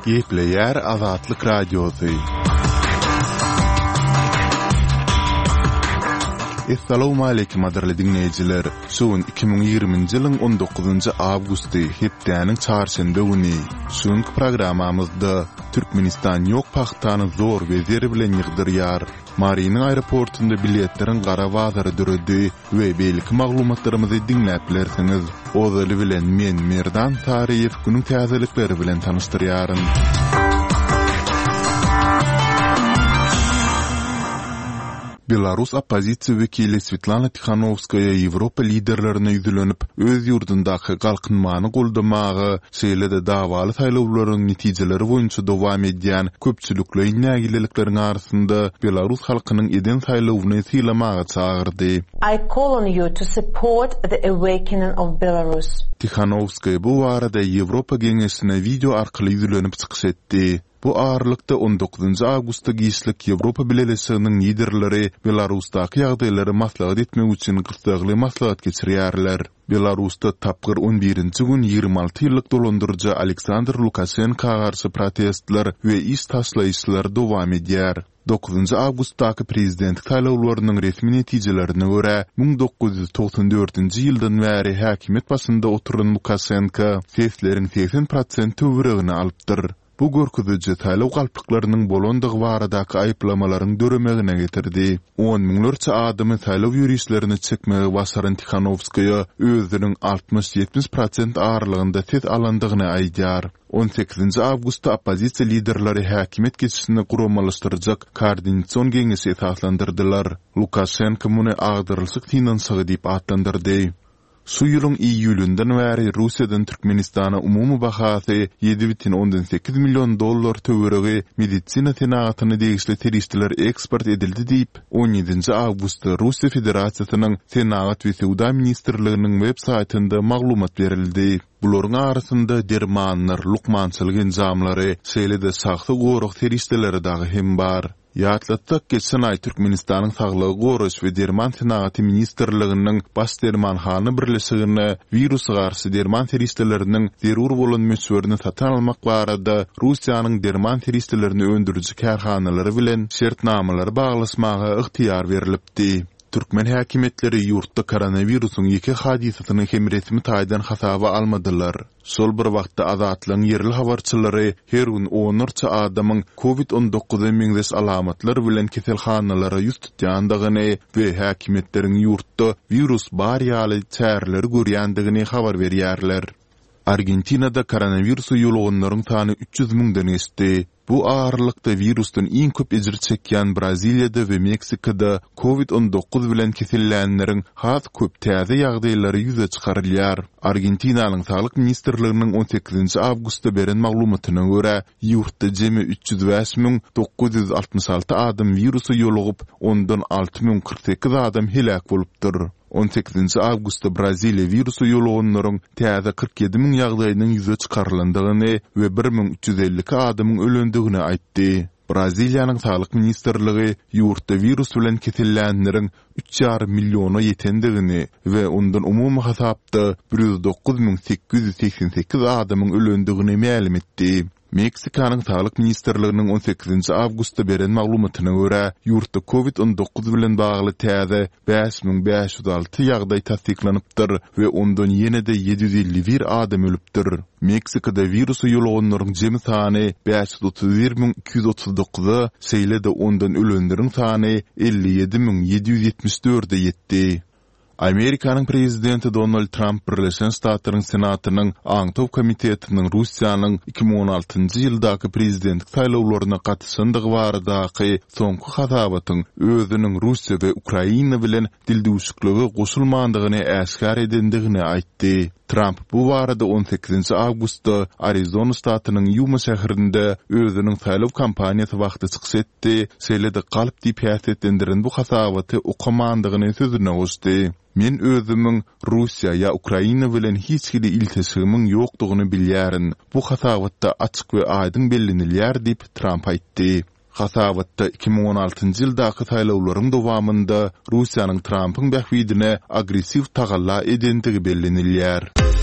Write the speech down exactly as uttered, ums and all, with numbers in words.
Gepleyer Azatlyk Radiosu. Assalamu alaykum adirli dinleyijiler. Şuun iki bin ýygrymynjy ýylyň on dokuzynjy awgusty hepdäniň çarşamba güni. Şuň programamyzda Türkmenistan ýok paxtany zor we zeri bilen ýygdyrýar. Marinin aeroportunda biletlerin gara bazary düredi we belki maglumatlarymyzy dinläp bilersiňiz. Ozaly bilen men Merdan Tariýew günüň täzelikleri bilen tanıştyrýaryn. Belarus opozisiýa wekili Svetlana Tikhanovskaya Ýewropa liderlerine ýüzlenip öz ýurdundaky galkynmany goldamagy, şeýle-de dawaly saýlawlaryň netijeleri boýunça dowam edýän köpçülikli nägileliklerin arasynda Belarus halkynyň eden saýlawyny syýlamagy çagyrdy. I call on you to support the awakening of Belarus. Tikhanovskaya bu arada Ýewropa Geňeşine video arkaly ýüzlenip çykyş etdi. Bu ağırlıkta on dokuzynjy awgustda giýişlik Ýewropa Birleşiginiň liderleri Belarusdaky ýagdaýlary maslahat etmek üçin gysgly maslahat geçirýärler. Belarusda tapgyr on birinji gün ýygrimi alty ýyllyk dolandyrjy Aleksandr Lukashenka garşy protestler we iş taşlaýyşlar dowam edýär. dokuzynjy awgustdaky prezidentlik saýlawlarynyň resmi netijelerine görä bin dokuz ýüz togson dörtünji ýyldan bäri häkimet başynda oturan Lukashenka sesleriň seksen prosent töweregini alypdyr. Bu görkeziji saýlaw galplyklarynyň bolandygy baradaky aýplamalaryň döremegine getirdi. on miňlerçe adamy saýlaw ýürüşlerini çekmegi başaran Tikhanovskaya özüniň altmış ýetmiş prosent ağırlygynda ses alandygyny aýdýar. on sekizinji awgustda opozisiýa liderleri häkimet geçişini guramalaşdyrjak koordinasiýon geňeşi esaslandyrdylar. Lukashenko muny agdyrylsyk finansiýa diýip adlandyrdy. Şu ýylyň iýulyndan bäri Russiýadan Türkmenistana umumy bahasy ýedi butun ondan sekiz million dollar töweregi medisina tenaгаtyny degişli terişdiler eksport edildi diýip on ýedinji awgustda Russiýa Federasiýasynyň Senagat we Sowda ministrliginiň web saýtynda maglumat berildi. Buların arasında dermanlar, lukmançylyk enjamlary, şeýle-de saxta goruk terişdileri dagy hem bar. Ýatlatsak geçen ay Türkmenistanyň saglygy goraş we derman senagaty ministrliginiň baş dermanhany birleşigine virusy garşy derman terişdileriniň zerur bolan meşwerini satan almak barada Russiýanyň derman terişdilerini öndürjü kärhanalary bilen şertnamalary baglasmagy ygtyýar berilipdi. Türkmen häkimetleri ýurtda koronawirusyň ýeke hadisasyny hem resmi taýdan hasaba almadylar. Şol bir wagtda azatlyň ýerli habarçylary her gün onlarça adamyň covid on dokuz meňzeş alamatlar bilen keselhanalara ýüz tutýandygyny we häkimetleriň ýurtda virus bar ýaly çäreleri görýändigini habar berýärler. Argentinada koronavirus ýolganylaryň sany üç ýüz miňden geçdi. Bu ağırlıkta virusdan iň köp ejir çekýän Braziliýada we Meksikada covid on dokuz bilen kesellänlerin has köp täze ýagdaýlary ýüze çykarylýar. Argentinanyň saglyk ministrliginiň on sekizinji awgustda beren maglumatyna görä, ýurtda jemi üç ýüz beş miň dokuz ýüz altmyş alty adam virusy ýolugyp, ondan alty miň kırk sekiz adam helak bolupdyr. on sekizinji awgustda Braziliýa virusy ýolganylaryň täze kırk ýedi miň ýagdaýynyň ýüze çykarylandygyny we bir miň üç ýüz elli adamyň ölendigini aýtdy. Braziliýanyň saglyk ministrligi ýurtda virus bilen kesellänlerin üç ýarym milliona ýetendigini we ondan umumy hasapda bir ýüz dokuz miň sekiz ýüz seksen sekiz adamyň ölendigini ma'lum etdi. Meksikanyň saglyk ministrliginiň on sekizinji awgustda beren maglumatyna görä, ýurtda covid on dokuz bilen bagly täze beş miň beş ýüz alty ýagdaý tasdiklanypdyr we ondan ýene-de ýedi ýüz elli bir adam ölüpdir. Meksikada virusy ýolganylaryň jemi sany beş ýüz otuz bir miň iki ýüz otuz dokuz, şeýle-de ondan ölenleriň sany elli ýedi miň ýedi ýüz ýetmiş dörde ýetdi. Amerikanyň prezidenti Donald Trump Birleşen Ştatlaryň Senatynyň Aňtaw komitetiniň Russiýanyň iki bin on altynjy ýyldaky prezidentlik saýlawlaryna gatnaşandygy baradaky soňky hasabatyň özüniň Russiýa we Ukraina bilen dildewşikligi goşulmandygyny äşkar edendigini aýtdy. Trump bu barada on sekizinji awgustda Arizona ştatynyň Yuma şäherinde özüniň saýlaw kampaniýasy wagty çykyş etdi. Şeýle-de galyp diýip häsiýetlendiren bu hasabaty okamandygyny sözüne goşdy. Men özümiň Russiýa ýa Ukraina bilen hiç kili iltisamyň ýokdugyny bilýärin. Bu hasabatda açyk we aýdyn bellenilýär diýip Trump aýtdy. Hasabatda iki bin on altynjy ýyldaky saýlawlaryň dowamında Russiýanyň Trumpyň bähwidine agressiw tagalla edendigi bellenilýär.